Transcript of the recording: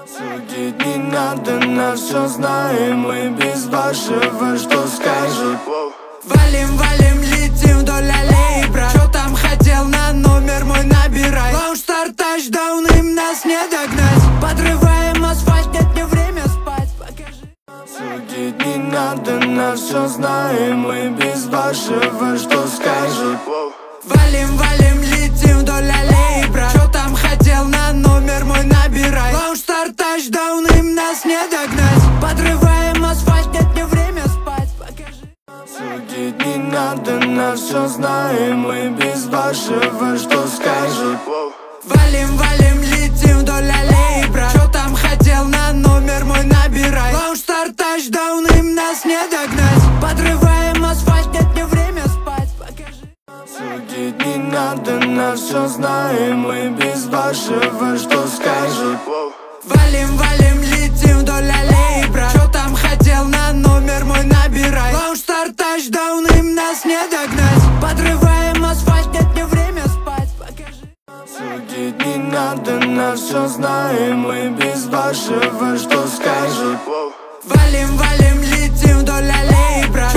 Судить не надо, нас все знаем мы без вашего, что скажут. Валим, валим, летим вдоль аллеи, брат. Чё там хотел, на номер мой набирай. Лоунж-стар тачдаун, нас не догнать. Подрываем асфальт, нет мне время спать. Покажи. Судить не надо, нас все знаем мы без вашего, что скажут. Валим, валим, летим вдоль аллеи, брат. Чё там хотел, на номер мой набирай. Лоунж-стар тачдаун, нас не догнать. Подрываем асфальт, нет мне время спать. Покажи. Судить не надо, нас все знаем мы без вашего, что скажут. Валим, валим, летим вдоль аллеи, брат. Чё там хотел, на номер мой набирай. Лоунж-стар тачдаун, нас не догнать. Подрываем асфальт, нет мне время спать. Покажи. Судить не надо, нас все знаем мы без вашего, что скажут. Валим, валим, летим вдоль аллеи, брат. Чё там хотел, на номер мой набирай. Лоунж-стар тачдаун, нас не догнать. Подрываем асфальт, нет мне время спать. Покажи. Судить не надо, нас все знаем мы без вашего, что скажут. Валим, валим, летим вдоль аллеи, брат.